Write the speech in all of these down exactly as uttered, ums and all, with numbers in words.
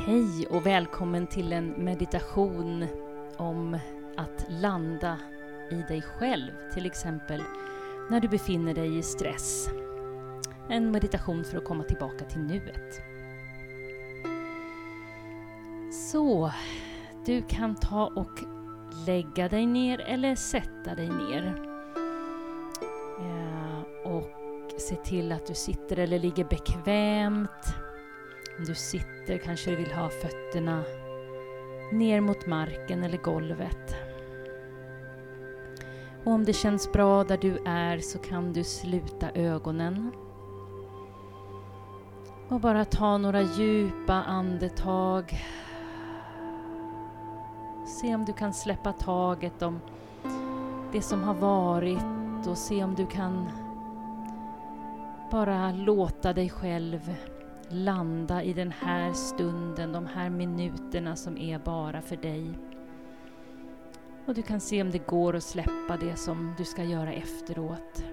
Hej och välkommen till en meditation om att landa i dig själv, till exempel när du befinner dig i stress. En meditation för att komma tillbaka till nuet. Så, du kan ta och lägga dig ner eller sätta dig ner. Och se till att du sitter eller ligger bekvämt. Om du sitter kanske du vill ha fötterna ner mot marken eller golvet. Och om det känns bra där du är så kan du sluta ögonen. Och bara ta några djupa andetag. Se om du kan släppa taget om det som har varit och se om du kan bara låta dig själv landa i den här stunden, de här minuterna som är bara för dig. Och du kan se om det går att släppa det som du ska göra efteråt.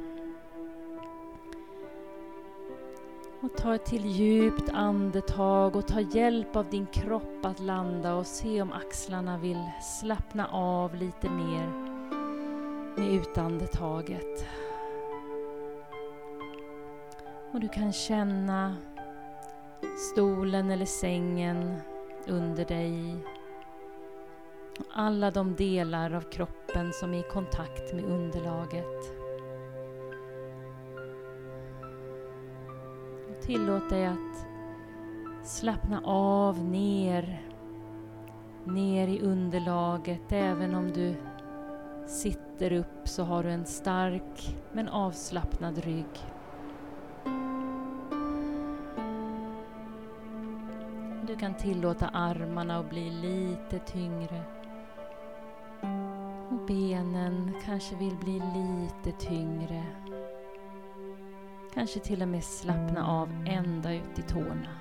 Och ta ett till djupt andetag och ta hjälp av din kropp att landa och se om axlarna vill slappna av lite mer med utandetaget. Och du kan känna stolen eller sängen under dig. Och alla de delar av kroppen som är i kontakt med underlaget. Och tillåt dig att slappna av ner. Ner i underlaget. Även om du sitter upp så har du en stark men avslappnad rygg. Du kan tillåta armarna att bli lite tyngre. Och benen kanske vill bli lite tyngre. Kanske till och med slappna av ända ut i tårna.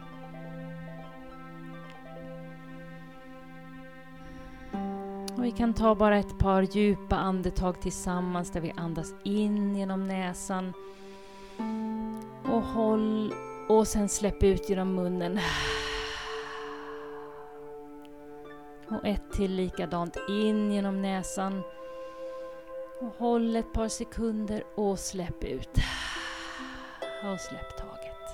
Och vi kan ta bara ett par djupa andetag tillsammans där vi andas in genom näsan. Och håll och sen släpp ut genom munnen. Och ett till likadant in genom näsan. Och håll ett par sekunder och släpp ut. Och släpp taget.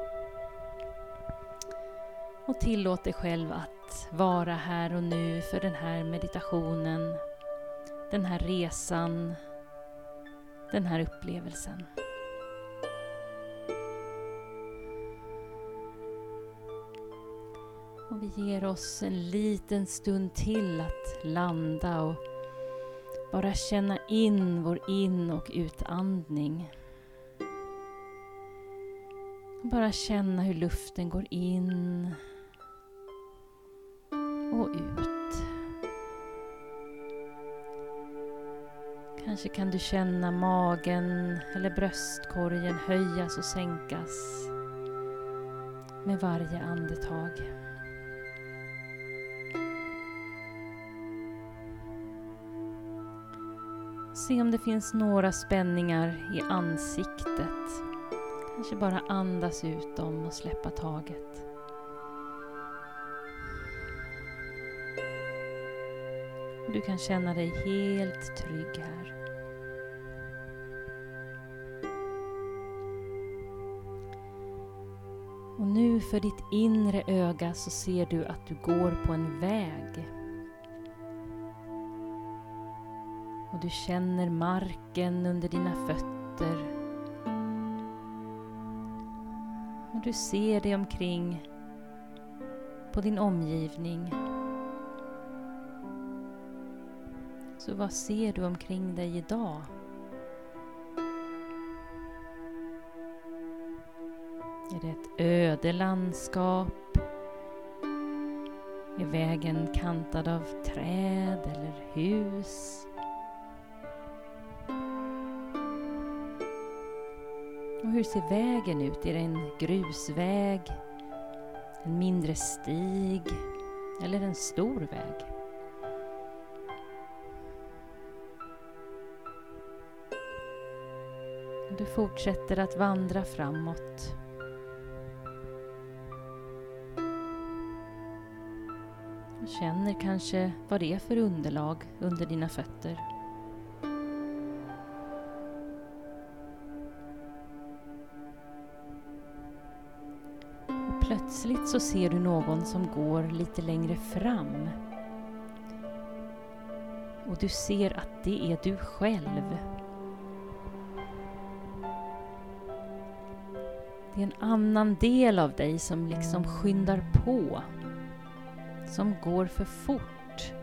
Och tillåt dig själv att vara här och nu för den här meditationen. Den här resan. Den här upplevelsen. Och vi ger oss en liten stund till att landa och bara känna in vår in- och utandning. Bara känna hur luften går in och ut. Kanske kan du känna magen eller bröstkorgen höjas och sänkas med varje andetag. Se om det finns några spänningar i ansiktet. Kanske bara andas ut dem och släppa taget. Du kan känna dig helt trygg här. Och nu för ditt inre öga så ser du att du går på en väg. Och du känner marken under dina fötter. Och du ser dig omkring på din omgivning. Så vad ser du omkring dig idag? Är det ett öde landskap? Är vägen kantad av träd eller hus? Och hur ser vägen ut? Är det en grusväg, en mindre stig eller en stor väg? Du fortsätter att vandra framåt. Känner kanske vad det är för underlag under dina fötter. Och plötsligt så ser du någon som går lite längre fram. Och du ser att det är du själv. Det är en annan del av dig som liksom skyndar på. Som går för fort.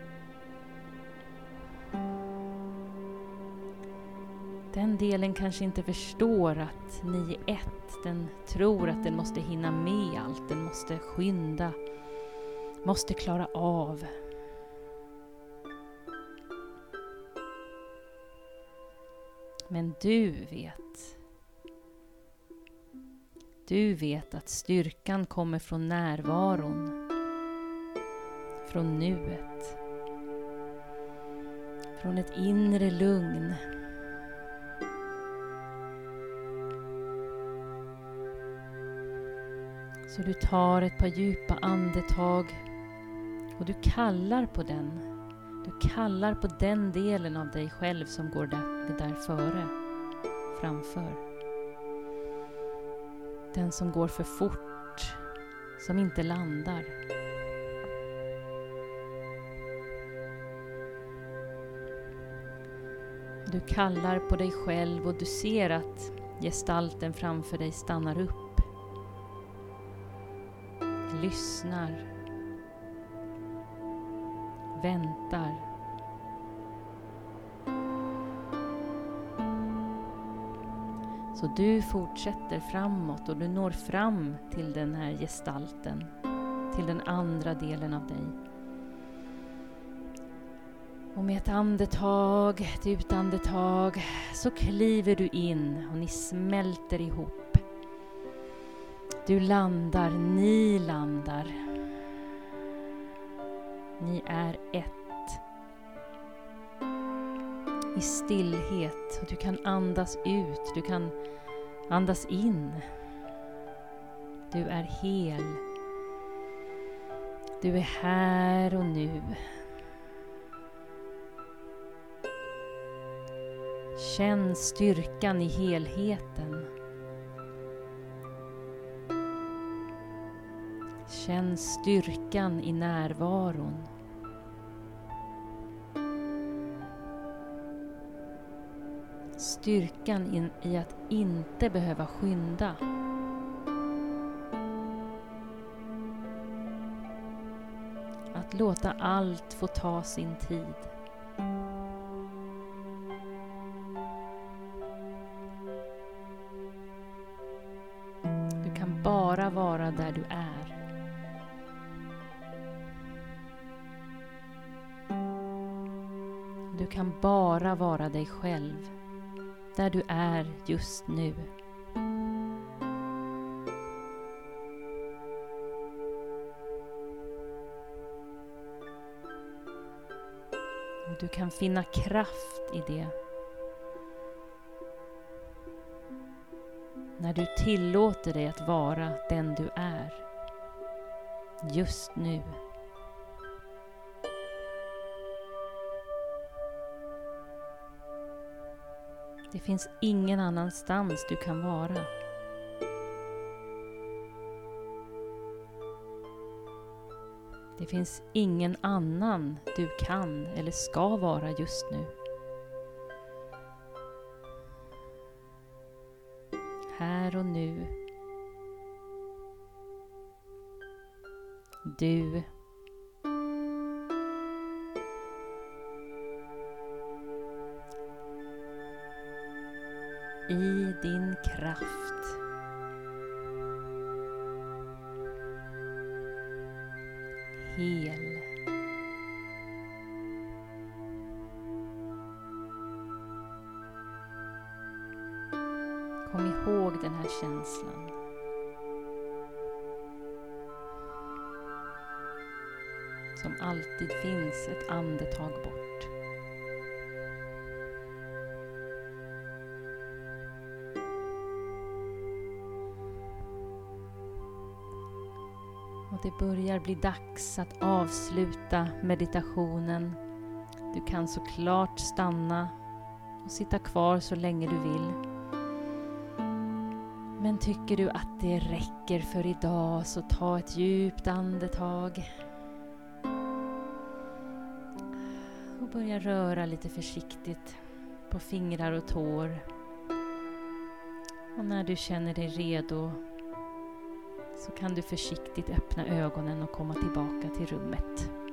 Den delen kanske inte förstår att ni är ett. Den tror att den måste hinna med allt. Den måste skynda. Måste klara av. Men du vet. Du vet att styrkan kommer från närvaron. Från nuet. Från ett inre lugn. Så du tar ett par djupa andetag och du kallar på den. Du kallar på den delen av dig själv som går där, där före, framför. Den som går för fort, som inte landar. Du kallar på dig själv och du ser att gestalten framför dig stannar upp. Lyssnar. Väntar. Så du fortsätter framåt och du når fram till den här gestalten. Till den andra delen av dig. Och med ett andetag, ett utandetag så kliver du in och ni smälter ihop. Du landar, ni landar. Ni är ett. I stillhet. Och du kan andas ut, du kan andas in. Du är hel. Du är här och nu. Känn styrkan i helheten. Känn styrkan i närvaron. Styrkan in, i att inte behöva skynda. Att låta allt få ta sin tid. Du kan bara vara där du är. Du kan bara vara dig själv. Där du är just nu. Och du kan finna kraft i det. När du tillåter dig att vara den du är. Just nu. Det finns ingen annanstans du kan vara. Det finns ingen annan du kan eller ska vara just nu. Här och nu. Du. I din kraft. Hel. Kom ihåg den här känslan. Som alltid finns ett andetag bort. Och det börjar bli dags att avsluta meditationen. Du kan såklart stanna och sitta kvar så länge du vill. Men tycker du att det räcker för idag, så ta ett djupt andetag. Och börja röra lite försiktigt på fingrar och tår. Och när du känner dig redo så kan du försiktigt öppna ögonen och komma tillbaka till rummet.